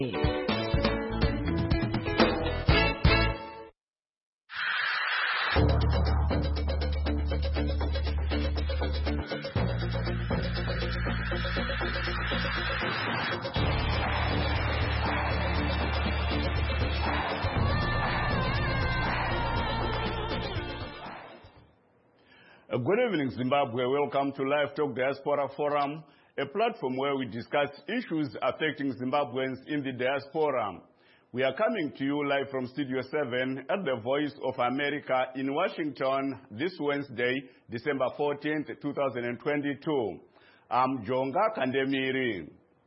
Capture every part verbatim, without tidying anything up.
Good evening, Zimbabwe. Welcome to Live Talk Diaspora Forum, a platform where we discuss issues affecting Zimbabweans in the diaspora. We are coming to you live from Studio seven at the Voice of America in Washington this Wednesday, December fourteenth, two thousand twenty-two. I'm Jonga Kandemiri.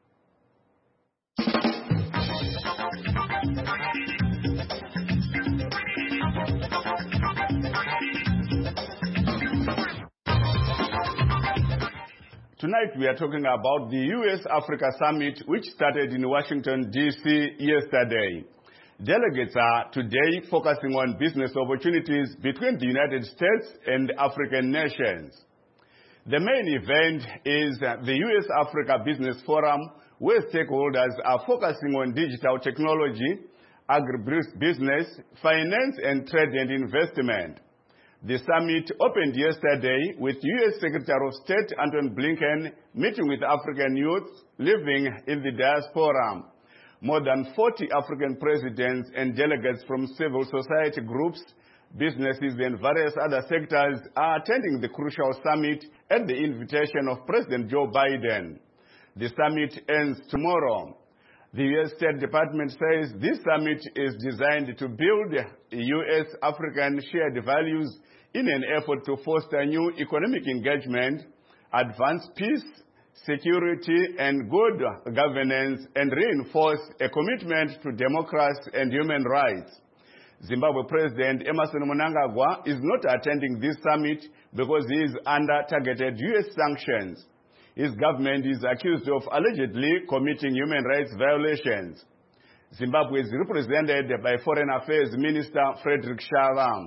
Tonight we are talking about the U S Africa Summit, which started in Washington, D C yesterday. Delegates are today focusing on business opportunities between the United States and African nations. The main event is the U S Africa Business Forum, where stakeholders are focusing on digital technology, agribusiness, finance and trade and investment. The summit opened yesterday with U S Secretary of State Antony Blinken meeting with African youth living in the diaspora. More than forty African presidents and delegates from civil society groups, businesses and various other sectors are attending the crucial summit at the invitation of President Joe Biden. The summit ends tomorrow. The U S State Department says this summit is designed to build U S African shared values in an effort to foster new economic engagement, advance peace, security, and good governance, and reinforce a commitment to democracy and human rights. Zimbabwe President Emmerson Mnangagwa is not attending this summit because he is under targeted U S sanctions. His government is accused of allegedly committing human rights violations. Zimbabwe is represented by Foreign Affairs Minister Frederick Shava.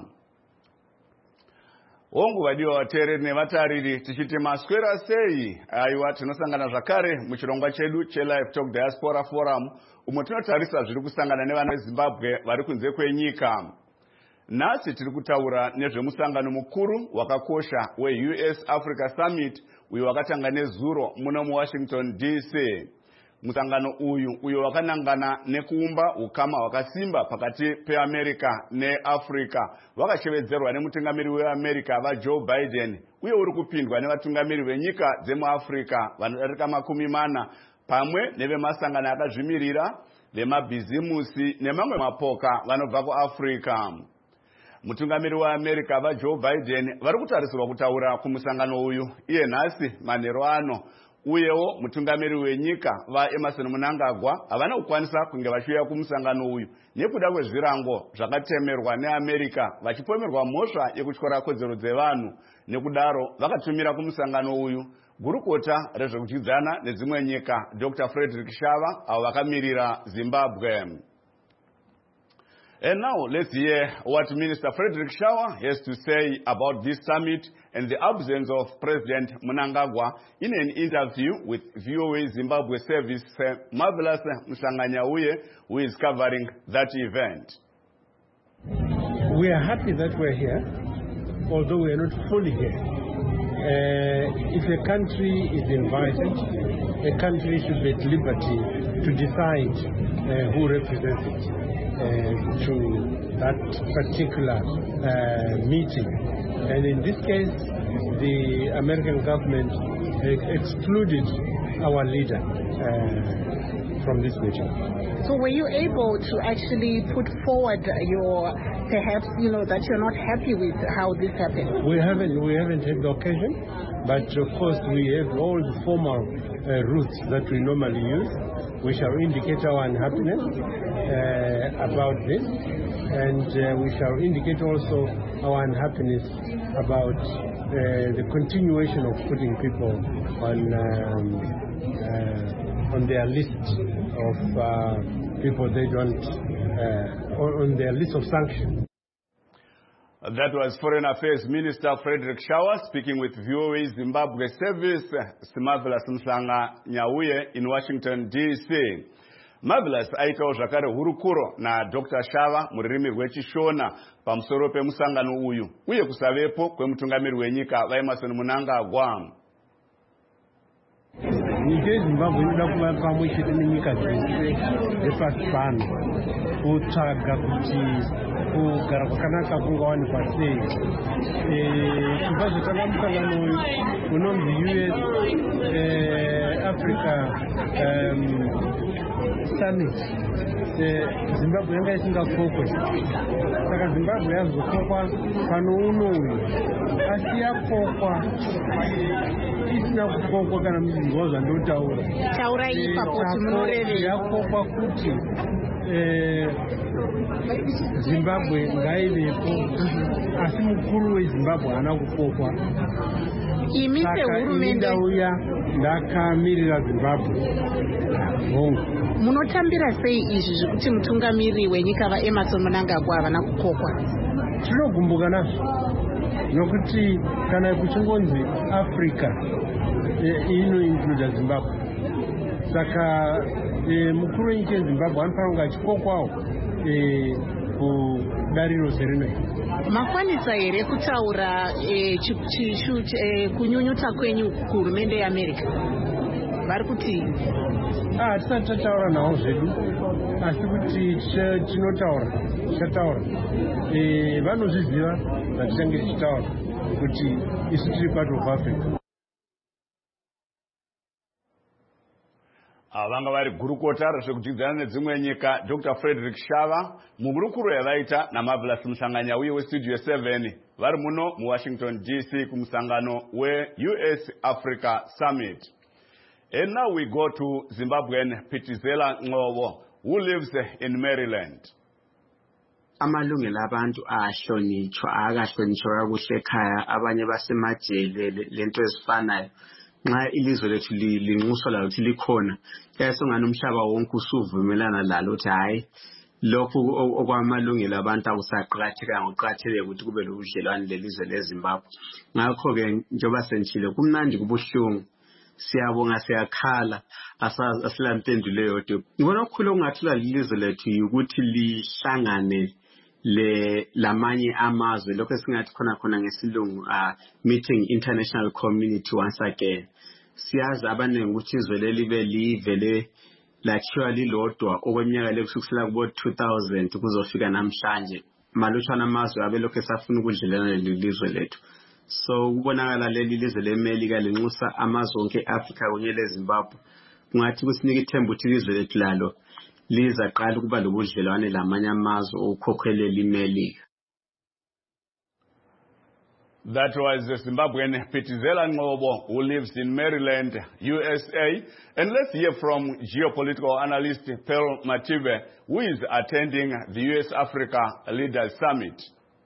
Ongu wadiwa watere nevatariri tichiti maswera sei aiwa tinosangana zvakare muchirongwa chedu che Live Talk Diaspora Forum umwe tinotarisa zviri kusangana nevana veZimbabwe vari kunze kwenyika. Nhasi tiri kutaura nezvemusangano mukuru wakakosha we-U S Africa Summit uyo wakatanga nezuro muno muWashington D C. Musangano uyu uyo wakanangana nekuumba ukama wakasimba pakati peAmerica neAfrica wakachevedzerwa nemutungamiri weAmerica ava Joe Biden uye uri kupindwa nevatungamiri venyika dzemuAfrica vanodarika makumi mana pamwe nevemasangano akazvimirira vemabhizimusi nemamwe mapoka vanobva kuAfrica. Mutungamiri weAmerica ava Joe Biden vari kutarisirwa kutaura kumusangano uyu iye nhasi manheru ano. Uyewo mutungamiri wenyika va Emmerson Mnangagwa havana kukwanisa kunge vachiuya kumusangano uyu nekuda kwezvirango zvakatemerwa neAmerica vachipomerwa mhosva yekutyora kodzero dzevanhu. Nekudaro vakatumira kumusangano uyu gurukota rezvekudyidzana nedzimwe nyika Doctor Frederick Shava avo vakamirira Zimbabwe. And now let's hear what Minister Frederick Shava has to say about this summit and the absence of President Mnangagwa in an interview with V O A Zimbabwe Service uh, Marvelous Mhlanga-Nyauye, who is covering that event. We are happy that we're here, although we are not fully here. Uh, if a country is invited, a country should be at liberty to decide uh, who represents it. Uh, to that particular uh, meeting. And in this case, the American government uh, excluded our leader uh, from this meeting. So were you able to actually put forward your, perhaps, you know, that you're not happy with how this happened? We haven't, we haven't had the occasion, but of course we have all the formal uh, routes that we normally use. We shall indicate our unhappiness uh, about this, and uh, we shall indicate also our unhappiness about uh, the continuation of putting people on um, uh, on their list of uh, people they don't uh, on their list of sanctions. That was Foreign Affairs Minister Frederick Shava speaking with V O A Zimbabwe Service Marvelous Mhlanga-Nyauye in Washington, D C. Marvelous aitawo zvakare hurukuro naDr Shava mururimi rwechishona pamusoro pemusangano uyu uye kusavepo kwemutungamiri wenyika vaEmmerson Mnangagwa. Nyika yeZimbabwe inoda kuva pamwe chete nenyika dzese dzepasi pano kutsvaga kuti kugara kwakanaka kungawanikwa sei. Chibva zvatanga musangano uyu unonzi U S Africa Summit, Zimbabwe yanga isingakokwe. Saka Zimbabwe yazokokwa pano uno uyu, asi yakokwa isina kukokwa kana muzvingo zvandotaura. Taura ipapo kuti munorevei. Yakokwa kuti Zimbabwe ngaivepo, asi mukuru weZimbabwe haana kukokwa. Imi sehurumende ndauya ndakamirira Zimbabwe. Hongu. Munotambira sei izvi zvekuti mutungamiri wenyika vaEmmerson Mnangagwa havana kukokwa? Tinogumbuka nazvo nokuti kana kuchingonzi Africa inoincluda Zimbabwe. Saka mukuru wenyika yeZimbabwe anofanira kunge achikokwawo kudariro serino. Makwanisa here kutaura kunyunyuta kwenyu kuhurumende yeAmerica? Vari kuti ah tisati tataura nawo zvedu, asi kuti tinotaura tichataura. Vanozviziva zvatichange tichitaura kuti isu tiri part of Africa. Vanga vari gurukota rezvekudzidzana nedzimwe nyika Doctor Frederick Shava mumurukuro yavaita naMarvelous Musanganya uye weStudio seven vari muno muWashington D C kumusangano weU S Africa Summit. And now we go to Zimbabwean Phithizela Nqobo, who lives in Maryland. Amalungelo abantu ahlonitshwa akahlonitshwa kakuhle ekhaya, abanye basemajele lento ezifanayo. Nxa ilizwe lethu linxuswa lalo ukuthi likhona, yasongana umhlaba wonke usuvumelana lalo ukuthi hayi lokhu okwamalungelo abantu akusaqhatheka ngokuqhatheke ukuthi kube lobudlelwane lelizwe leZimbabwe. Ngakho ke njoba senchile kumnandi kubuhlungu, siyabonga siyakhala asilampendulo yodwa. Ngibona okukhulu okungathula lelizwe lethu ukuthi lihlangane le lamanye amazwe, lokho esingathi khona khona ngesilungu meeting international community once again. Siyazi abaningi ukuthi izwe leli libe livele lakhiwa lilodwa okweminyaka lekusukela kubo two thousand kuzofika namhlanje. Malutshwana amazwe abe lokho esafuna ukudlelana lelizwe lethu. So kubonakala leli lizwe leMelika linxusa amazwe onke eAfrica kunye leZimbabwe. Kungathi kusinika ithemba ukuthi ilizwe lethu lalo liza qala ukuba lobudlelwane lamanye amazwe okukhokhelela iMelika. That was the Zimbabwean Phithizela Nqobo, who lives in Maryland, U S A. And let's hear from geopolitical analyst Pearl Mative, who is attending the U S Africa Leaders Summit.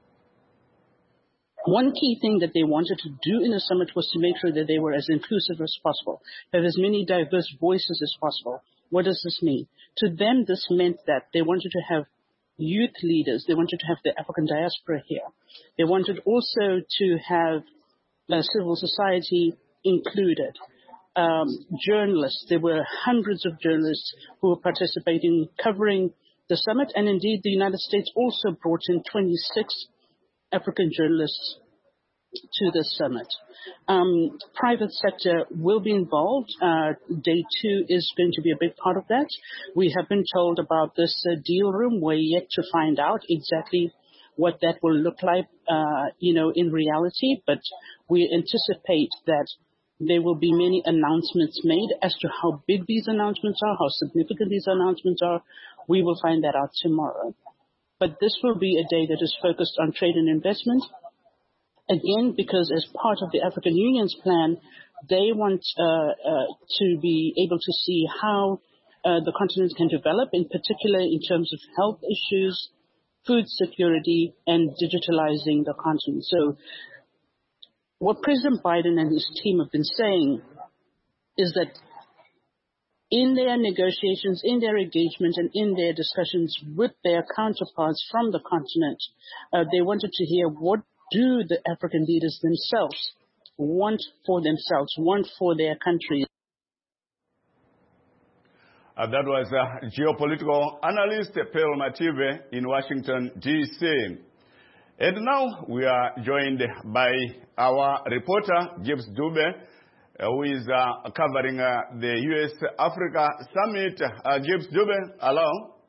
One key thing that they wanted to do in the summit was to make sure that they were as inclusive as possible, have as many diverse voices as possible. What does this mean? To them, this meant that they wanted to have youth leaders. They wanted to have the African diaspora here. They wanted also to have uh, civil society included. Um, journalists, there were hundreds of journalists who were participating, covering the summit, and indeed the United States also brought in twenty-six African journalists to the summit. Um, private sector will be involved. Uh, day two is going to be a big part of that. We have been told about this uh, deal room. We're yet to find out exactly what that will look like, uh, you know, in reality, but we anticipate that there will be many announcements made as to how big these announcements are, how significant these announcements are. We will find that out tomorrow. But this will be a day that is focused on trade and investment. Again, because as part of the African Union's plan, they want uh, uh, to be able to see how uh, the continent can develop, in particular in terms of health issues, food security, and digitalizing the continent. So what President Biden and his team have been saying is that in their negotiations, in their engagement, and in their discussions with their counterparts from the continent, uh, they wanted to hear what do the African leaders themselves want for themselves, want for their countries. Uh, that was uh, geopolitical analyst Pearl Mative in Washington, D C And now we are joined by our reporter, Gibbs Dube, uh, who is uh, covering uh, the U S Africa Summit. Uh, Gibbs Dube, hello.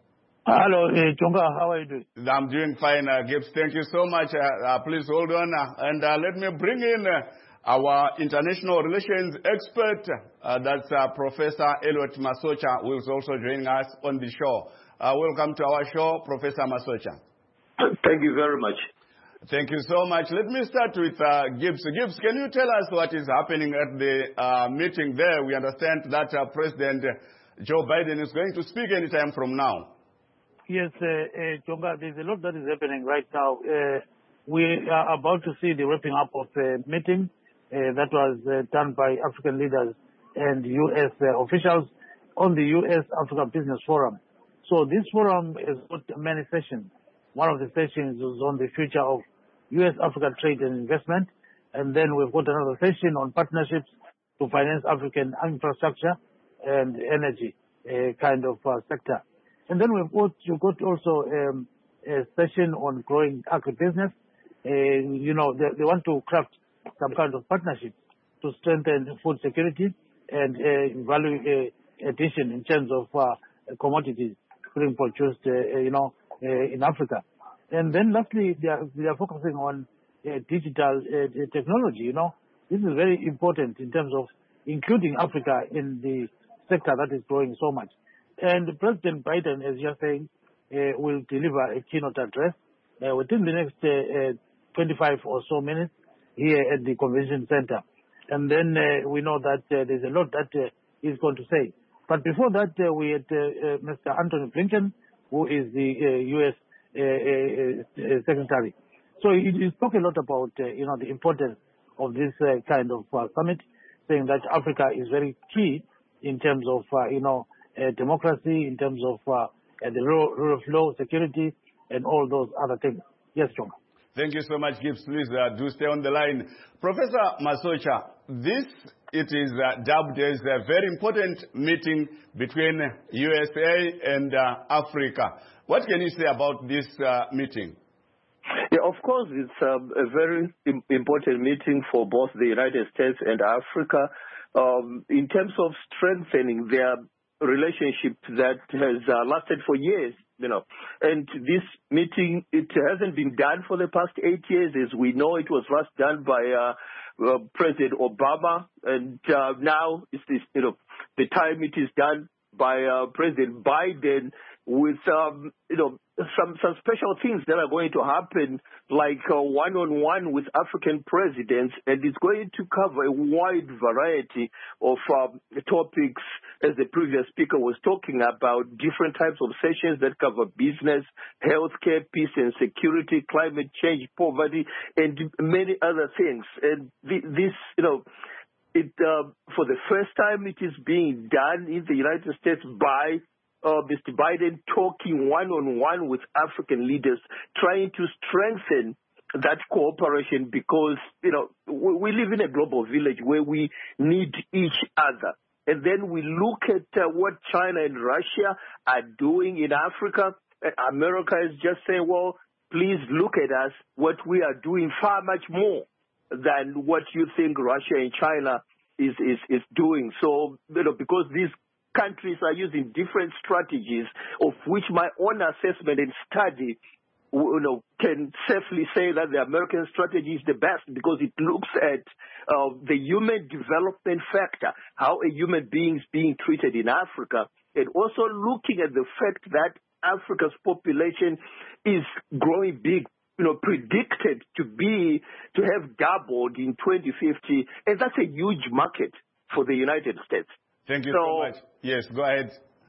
Hello, uh, Chonga, how are you doing? I'm doing fine, uh, Gibbs. Thank you so much. Uh, uh, please hold on. Uh, and uh, let me bring in uh, our international relations expert, uh, that's uh, Professor Elliot Masocha, who is also joining us on the show. Uh, welcome to our show, Professor Masocha. Thank you very much. Thank you so much. Let me start with uh, Gibbs. Gibbs, can you tell us what is happening at the uh, meeting there? We understand that uh, President Joe Biden is going to speak anytime from now. Yes, uh, uh, Chonga, there's a lot that is happening right now. Uh, we are about to see the wrapping up of the meeting. Uh, that was uh, done by African leaders and U S uh, officials on the U S Africa Business Forum. So this forum has got many sessions. One of the sessions is on the future of U S Africa trade and investment. And then we've got another session on partnerships to finance African infrastructure and energy uh, kind of uh, sector. And then we've got, you've got also um, a session on growing agribusiness. Uh, you know, they, they want to craft some kind of partnership to strengthen food security and uh, value uh, addition in terms of uh, commodities being produced, uh, you know, uh, in Africa. And then lastly, they are, they are focusing on uh, digital uh, technology. You know, this is very important in terms of including Africa in the sector that is growing so much. And President Biden, as you're saying, uh, will deliver a keynote address uh, within the next uh, uh, twenty-five or so minutes here at the convention center. And then uh, we know that uh, there's a lot that uh, he's going to say. But before that, uh, we had uh, uh, Mister Anthony Blinken, who is the uh, U S uh, uh, uh, Secretary. So he, he spoke a lot about, uh, you know, the importance of this uh, kind of uh, summit, saying that Africa is very key in terms of, uh, you know, uh, democracy, in terms of uh, uh, the rule of law, security, and all those other things. Yes, John. Thank you so much, Gibbs. Please uh, do stay on the line. Professor Masocha, this, it is uh, dubbed as a very important meeting between U S A and uh, Africa. What can you say about this uh, meeting? Yeah, of course, it's um, a very im- important meeting for both the United States and Africa um, in terms of strengthening their relationship that has uh, lasted for years. You know, and this meeting, it hasn't been done for the past eight years. As we know, it was last done by uh, uh, President Obama, and uh, now it's this, you know, the time it is done by uh, President Biden with, um, you know, some, some special things that are going to happen, like uh, one-on-one with African presidents, and it's going to cover a wide variety of um, topics, as the previous speaker was talking about, different types of sessions that cover business, healthcare, peace and security, climate change, poverty, and many other things. And this, you know, it uh, for the first time it is being done in the United States by Uh, Mister Biden talking one-on-one with African leaders, trying to strengthen that cooperation because, you know, we, we live in a global village where we need each other. And then we look at uh, what China and Russia are doing in Africa. America is just saying, well, please look at us, what we are doing far much more than what you think Russia and China is, is, is doing. So, you know, because these countries are using different strategies, of which my own assessment and study, you know, can safely say that the American strategy is the best because it looks at uh, the human development factor, how a human being is being treated in Africa, and also looking at the fact that Africa's population is growing big, you know, predicted to be, to have doubled in twenty fifty, and that's a huge market for the United States. Thank you so, so much. Yes, go ahead.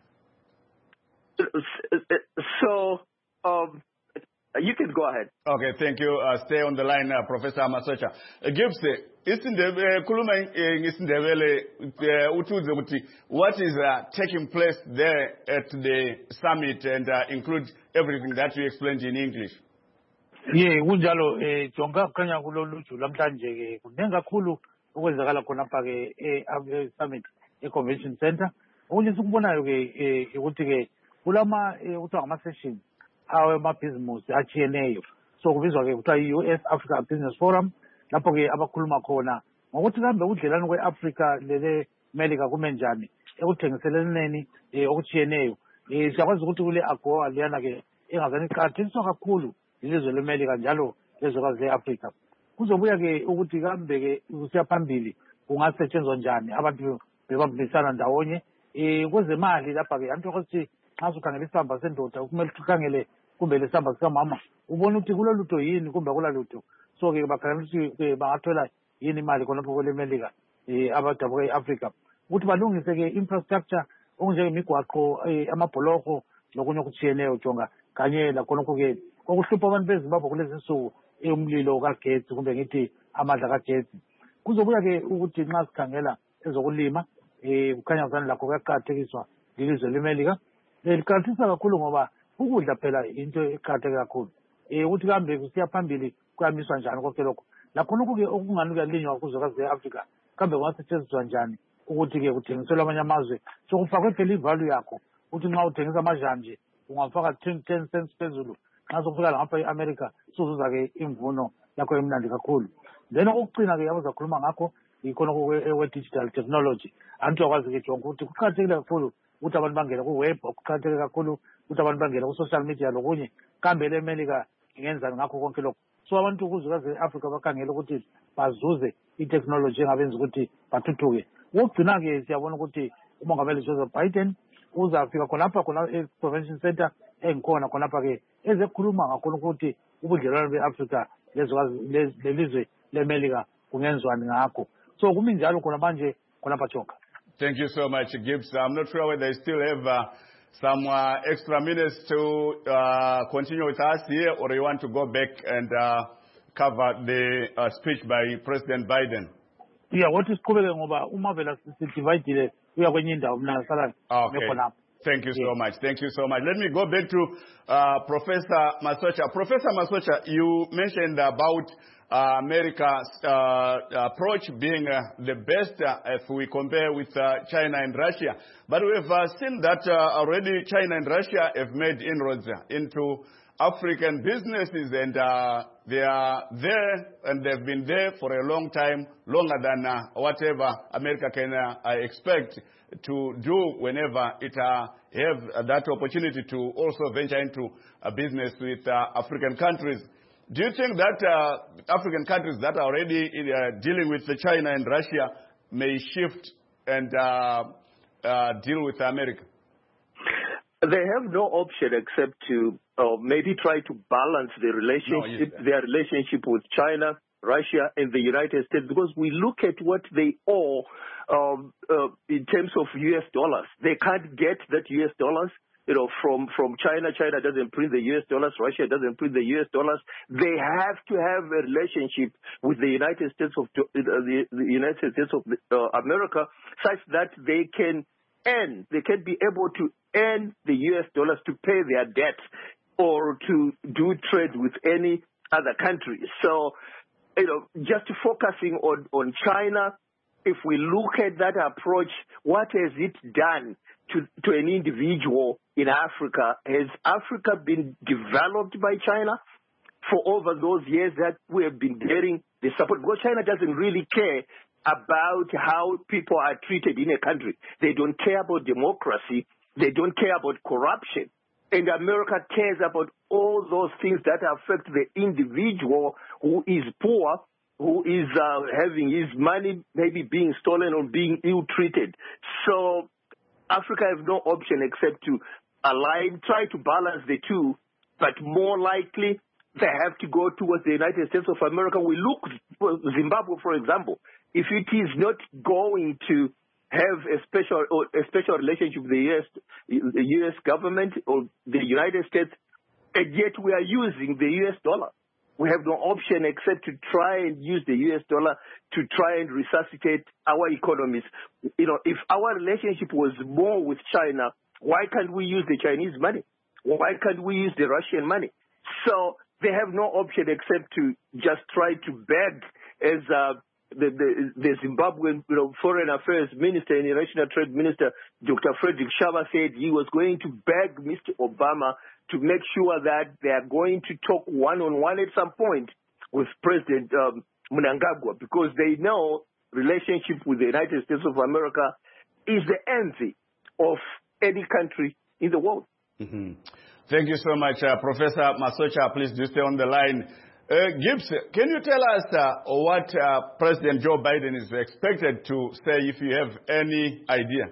So, um, you can go ahead. Okay, thank you. Uh, stay on the line, uh, Professor Masocha. Uh, Gibbs, what is uh, taking place there at the summit and uh, include everything that you explained in English? Yeah, kunjalo eh jonga kanya kuloluju lamhlanje ke kunenga kakhulu okwenzakala khona pha ke e summit e convention center okunye sikubonayo-ke um ukuthi-ke kulama kuthiwa ngama-session awamabhizimusi atshiyeneyo so kubizwa-ke kuthiwa i-U S Africa Business Forum lapho-ke abakhuluma khona ngokuthi kambe ubudlelwane kwe-Afrika lele-Melika kume njani ekuthengiseleleni um okutshiyeneyo um siyakwazi ukuthi kule AGOA liyana-ke engazani iqakathekiswa kakhulu ilizwe le-Melika njalo lezwekazi le-Afrika. Kuzobuya-ke ukuthi kambe-ke kusiya phambili kungasetshenzwa njani abantu bebambisana ndawonye um kwezemali lapha-ke anti ukuthi nxa sukhangela isihamba sendoda kumele ukhangele kumbe lesihamba sikamama ubone ukuthi kulolutho yini kumbe akulalutho so-ke bakhangela ukuthi bangathola yini imali khonapho kwele-Melika um abadabuka e-Afrika ukuthi balungise-ke infrastructure okunjengemigwaqo amabholoko lokunye okutshiyeneyo jonga kanye lakhonokho-ke okuhlupha abantu bezimbabwe kulezi nsuku umlilo kagetsi kumbe ngithi amadla kagetsi. Kuzobuya-ke ukuthi nxa sikhangela ezokulima um kukhanya kuzani lakho kuyaqakathekiswa lilizwe le-Melika um liqakathekisa kakhulu ngoba ukudla phela into eqakatheke kakhulu um ukuthi kambe kusiya phambili kuyamiswa njani konke lokho lakhonokho-ke okungani kuyalinywa kuzwekazi le-Afrika kambe kungasetshenziswa njani ukuthi-ke kuthengiselwa amanye amazwe sokufakwe phela ivalue yakho ukuthi nxa uthengisa amajanje ungafaka ten cents phezulu nxa sokufika ngapha e-America suzuza-ke imvuno yakho emnandi kakhulu. Then okucina-ke abazakhuluma ngakho ikhonokho kwe-digital technology anti uyakwazi-ke jonga ukuthi kuqakathekile kakhulu ukuthi abantu bangene ku-web kuqakatheke kakhulu ukuthi abantu bangene ku-social media lokunye kambe le-Melika ingenzani ngakho konke lokho so abantu kuzwekazi le-Afrika bakhangele ukuthi bazuze i-technology engabenza ukuthi bathuthuke. Ukugcina-ke siyabona ukuthi umongameli Joseph Biden uzafika khonapha khona e-convention center engikhona khonapha-ke ezekhuluma ngakhona ukuthi ubudlelwane be-Afrika lelizwe le-Melika kungenzwani ngakho so kumi njalo khona manje khonapha Jonga. Thank you so much, Gibbs. I'm not sure whether you still have uh, some uh, extra minutes to uh, continue with us here, or you want to go back and uh, cover the uh, speech by President Biden. Yeah, what is siqhubeke ngoba uma vela sidivide uya kwenye indawo mina sala ngekho. Thank you so much. Thank you so much. Let me go back to uh, Professor Masocha. Professor Masocha, you mentioned about uh, America's uh, approach being uh, the best uh, if we compare with uh, China and Russia. But we've uh, seen that uh, already China and Russia have made inroads into African businesses, and uh, they are there and they've been there for a long time, longer than uh, whatever America can uh, expect to do whenever it uh, have that opportunity to also venture into a business with uh, African countries. Do you think that uh, African countries that are already uh, dealing with China and Russia may shift and uh, uh, deal with America? They have no option except to uh, maybe try to balance the relationship, no, their relationship with China, Russia, and the United States, because we look at what they owe um, uh, in terms of U S dollars. They can't get that U S dollars, you know, from, from China. China doesn't print the U S dollars. Russia doesn't print the U S dollars. They have to have a relationship with the United States of uh, the, the United States of uh, America, such that they can earn, they can be able to earn the U S dollars to pay their debt or to do trade with any other country. So, you know, just focusing on, on China, if we look at that approach, what has it done to, to an individual in Africa? Has Africa been developed by China for over those years that we have been getting the support? Because China doesn't really care about how people are treated in a country. They don't care about democracy. They don't care about corruption. And America cares about all those things that affect the individual who is poor, who is uh, having his money maybe being stolen or being ill-treated. So Africa has no option except to align, try to balance the two, but more likely they have to go towards the United States of America. We look for Zimbabwe, for example. If it is not going to have a special or a special relationship with the U S, the U S government or the United States, and yet we are using the U S dollar. We have no option except to try and use the U S dollar to try and resuscitate our economies. You know, if our relationship was more with China, why can't we use the Chinese money? Why can't we use the Russian money? So they have no option except to just try to beg as uh, the, the, the Zimbabwean you know, Foreign Affairs Minister and International Trade Minister, Doctor Frederick Shaba, said he was going to beg Mister Obama to make sure that they are going to talk one-on-one at some point with President um, Mnangagwa, because they know relationship with the United States of America is the envy of any country in the world. Mm-hmm. Thank you so much, uh, Professor Masocha. Please do stay on the line. Uh, Gibbs, can you tell us uh, what uh, President Joe Biden is expected to say, if you have any idea?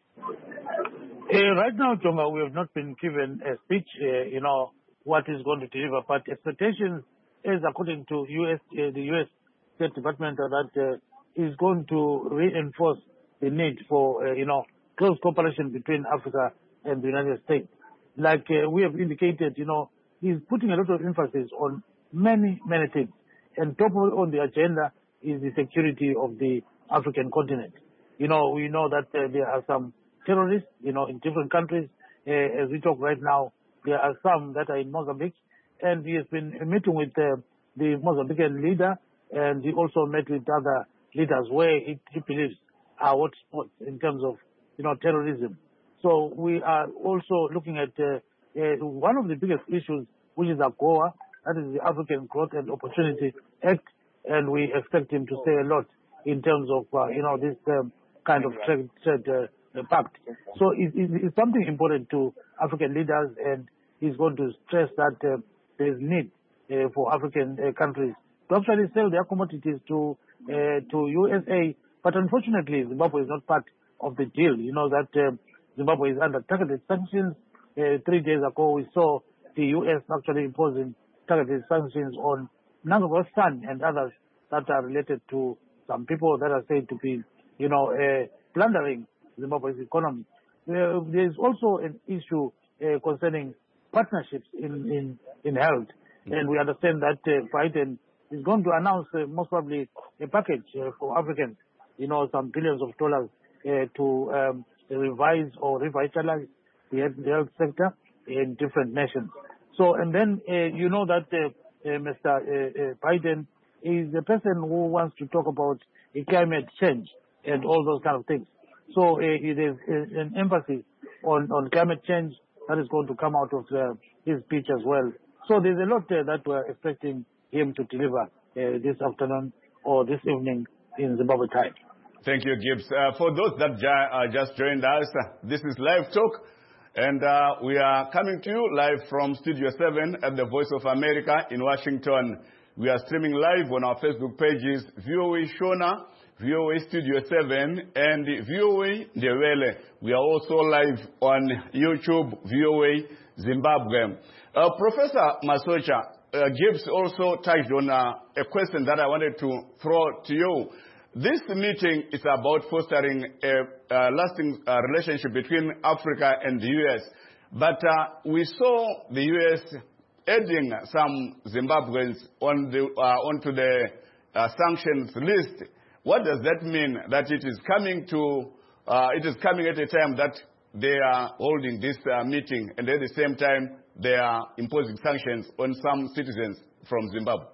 Uh, right now, Tonga, we have not been given a speech, uh, you know, what is going to deliver, but expectations is, according to U S, uh, the U S State Department, uh, that uh, is going to reinforce the need for, uh, you know, close cooperation between Africa and the United States. Like uh, we have indicated, you know, he's putting a lot of emphasis on many, many things. And top on the agenda is the security of the African continent. You know, we know that uh, there are some terrorists, you know, in different countries. Uh, as we talk right now, there are some that are in Mozambique. And he has been meeting with uh, the Mozambican leader, and he also met with other leaders where he, he believes are hotspots in terms of, you know, terrorism. So we are also looking at uh, uh, one of the biggest issues, which is AGOA, that is the African Growth and Opportunity Act, and we expect him to say a lot in terms of, uh, you know, this um, kind of trade, trade uh, pact. So it, it, it's something important to African leaders, and he's going to stress that uh, there is need uh, for African uh, countries to actually sell their commodities to uh, to U S A. But unfortunately, Zimbabwe is not part of the deal. You know that uh, Zimbabwe is under targeted sanctions. Uh, three days ago, we saw the U S actually imposing targeted sanctions on Mnangagwa's son and others that are related to some people that are said to be, you know, uh, plundering Zimbabwe's economy. Uh, there is also an issue uh, concerning partnerships in, in, in health. And we understand that uh, Biden is going to announce uh, most probably a package uh, for Africans, you know, some billions of dollars uh, to um, revise or revitalize the health, the health sector in different nations. So, and then uh, you know that uh, uh, Mister Uh, uh, Biden is the person who wants to talk about uh, climate change and all those kind of things. So uh, it is uh, an emphasis on, on climate change that is going to come out of uh, his speech as well. So there's a lot uh, that we're expecting him to deliver uh, this afternoon or this evening in Zimbabwe time. Thank you, Gibbs. Uh, for those that ja- uh, just joined us, uh, this is Live Talk, and uh, we are coming to you live from Studio seven at the Voice of America in Washington. We are streaming live on our Facebook pages, V O A Shona, V O A Studio seven, and V O A Ndebele. We are also live on YouTube, V O A Zimbabwe. Uh, Professor Masocha, uh, Gibbs also touched on uh, a question that I wanted to throw to you. This meeting is about fostering a, a lasting uh, relationship between Africa and the U S. But uh, we saw the U S adding some Zimbabweans on the, uh, onto the uh, sanctions list. What does that mean? That it is coming to, uh, it is coming at a time that they are holding this uh, meeting, and at the same time they are imposing sanctions on some citizens from Zimbabwe.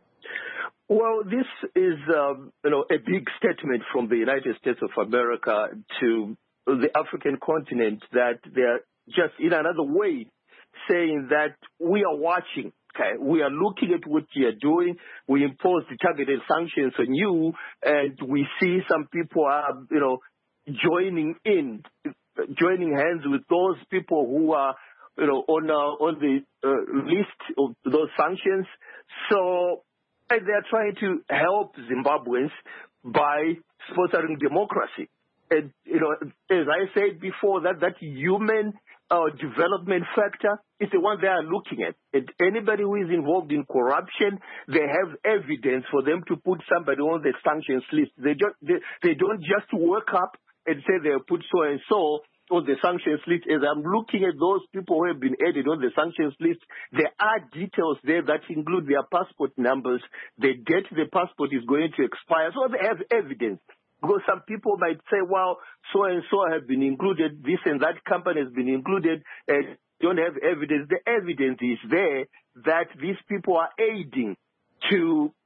Well, this is, um, you know, a big statement from the United States of America to the African continent, that they're just in another way saying that we are watching. Okay, we are looking at what you are doing. We impose the targeted sanctions on you, and we see some people are, you know, joining in, joining hands with those people who are, you know, on uh, on the uh, list of those sanctions. So. And they're trying to help Zimbabweans by sponsoring democracy. And, you know, as I said before, that, that human uh, development factor is the one they are looking at. And anybody who is involved in corruption, they have evidence for them to put somebody on the sanctions list. They, just, they, they don't just work up and say they'll put so-and-so on the sanctions list. As I'm looking at those people who have been added on the sanctions list, there are details there that include their passport numbers, the date the passport is going to expire. So they have evidence. Because some people might say, well, so-and-so have been included, this and that company has been included, and don't have evidence. The evidence is there that these people are aiding to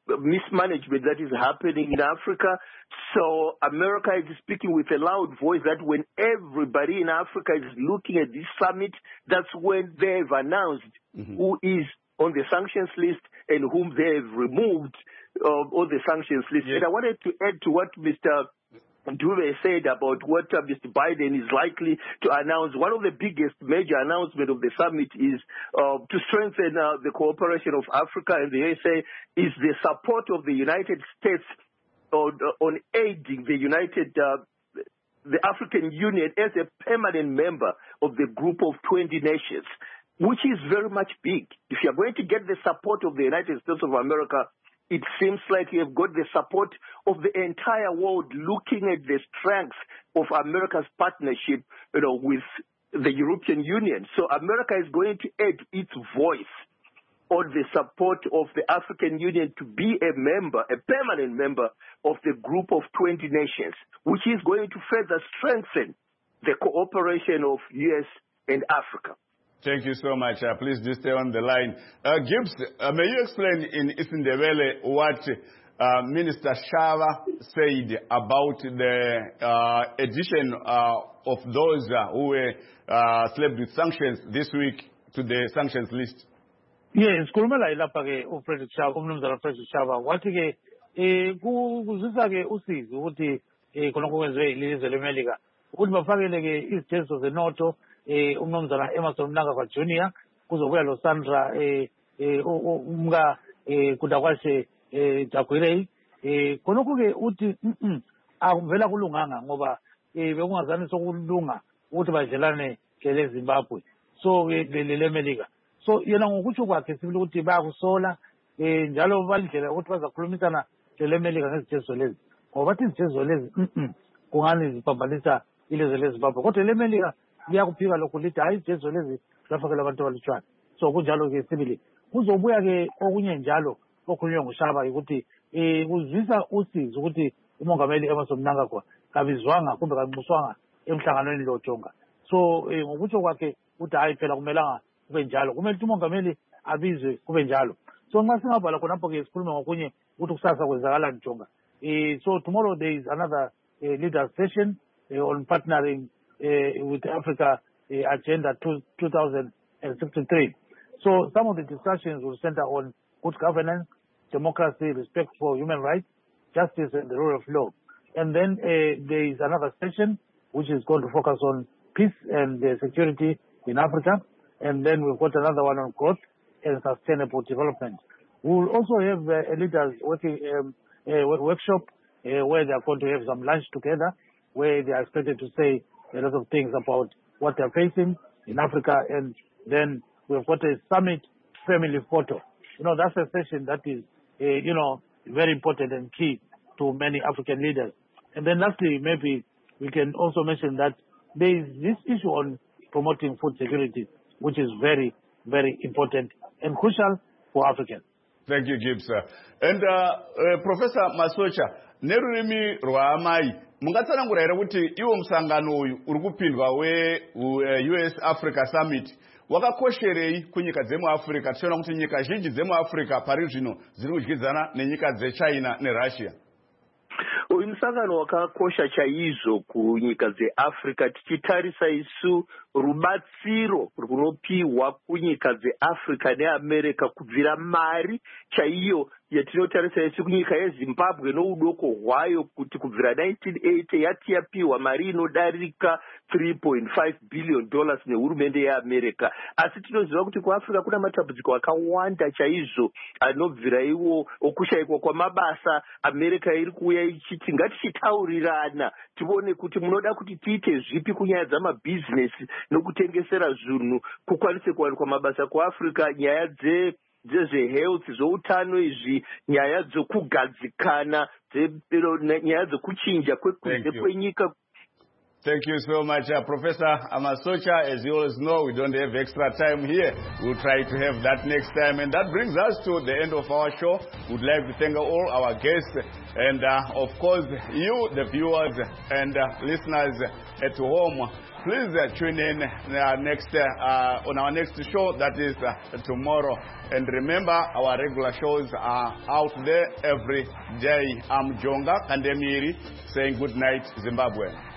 mismanagement that is happening in Africa. So America is speaking with a loud voice that when everybody in Africa is looking at this summit, that's when they've announced mm-hmm. who is on the sanctions list and whom they've removed uh, on the sanctions list. Yes. And I wanted to add to what Mister Dube said about what uh, Mister Biden is likely to announce. One of the biggest major announcements of the summit is uh, to strengthen uh, the cooperation of Africa and the U S A is the support of the United States on, uh, on aiding the United uh, the African Union as a permanent member of the group of twenty nations, which is very much big. If you're going to get the support of the United States of America, it seems like you've got the support of the entire world looking at the strength of America's partnership, you know, with the European Union. So America is going to add its voice on the support of the African Union to be a member, a permanent member of the group of twenty nations, which is going to further strengthen the cooperation of U S and Africa. Thank you so much. Uh, please do stay on the line. Uh, Gibbs, uh, may you explain in Isindebele what uh, Minister Shava said about the uh, addition uh, of those uh, who were uh, slapped with sanctions this week to the sanctions list? Yes, kulumela ilapha ke uFrederick Shava, umnumzana Frederick Shava wathi ke eh kuzisa ke usizo ukuthi eh khona kwenziwe ilizwe leMelika ukuthi bafakele ke izithetho zenotho eh umnumzana Emerson Mnangagwa Junior kuzobuya lo Sandra eh umka eh kudakwashe eh Jagwirei eh khonokho ke uthi akuvela kulunganga ngoba eh bekungazani sokulunga ukuthi badlelane ke Zimbabwe so ke leMelika so yena ngokuthi kwakhe sibili ukuthi bayakusola eh njalo balindlela ukuthi bazakhulumisana leMelika ngezithetho lezi ngoba bathi izithetho lezi kungani ziphambanisa ilizwe leZimbabwe kodwa leMelika liyakuphika lokho lithi hayi izithetho lezi zafakela abantu abalutshwana so kunjalo ke sibili kuzobuya ke okunye njalo okhulunywa nguShaba ukuthi eh kuzisa usizo ukuthi umongameli Emerson Mnangagwa kabizwanga kumbe kanxuswanga emhlanganweni lojonga so eh ngokuthi kwakhe uthi hayi phela kumelanga kube njalo kumele ukuthi umongameli abizwe kube njalo so nxa singabhala khonapho ke sikhuluma ngokunye ukuthi kusasa kwenzakala njonga eh so tomorrow there is another uh, leader session uh, on partnering uh, with Africa uh, agenda two thousand sixty-three. So some of the discussions will center on good governance, democracy, respect for human rights, justice and the rule of law. And then uh, there is another session which is going to focus on peace and uh, security in Africa. And then we've got another one on growth and sustainable development. We will also have uh, leaders working um, a workshop uh, where they are going to have some lunch together, where they are expected to say a lot of things about what they're facing in Africa. And then we've got a summit family photo. You know, that's a session that is, uh, you know, very important and key to many African leaders. And then lastly, maybe we can also mention that there is this issue on promoting food security, which is very, very important and crucial for Africans. Thank you, Gibbs. And uh, uh, Professor Masocha, nerurimi rwamai, mungatsanangura here kuti iwo musangano uyu uri kupindwa we U S Africa Summit wakakosherei kunyika dzemu Africa. Tichiona kuti nyika zhinji dzemu Africa pari zvino dziri kudyidzana nenyika dzeChina neRussia. Uyu musangano wakakosha chaizvo kunyika dzeAfrica tichitarisa isu rubatsiro runopiwa kunyika dzeAfrica neAmerica kubvira mari chaiyo yatinotarisa isu kunyika yeZimbabwe noudoko hwayo kuti kubvira nineteen eighty yati yapiwa mari inodarika three point five billion dollars nehurumende yeAmerica. Asi tinoziva kuti kuAfrica kuna matambudziko akawanda chaizvo anobvira iwo okushayikwa kwamabasa. America iri kuuya ichiti ngatichitaurirana tione kuti munoda kuti tiite zvipi kunyaya dzamabhizinesi nokutengesera zvinhu kukwanise kuwanikwa mabasa kuAfrica. Nyaya dze dzezvehealth zvoutano izvi, nyaya dzokugadzikana, nyaya dzokuchinja kwekudze kwenyika. Thank you so much, uh, Professor Amasocha. As you always know, we don't have extra time here. We'll try to have that next time. And that brings us to the end of our show. We'd like to thank all our guests and, uh, of course, you, the viewers and uh, listeners at home. Please uh, tune in uh, next uh, on our next show, that is uh, tomorrow. And remember, our regular shows are out there every day. I'm Jonga Kandemiri saying good night, Zimbabwe.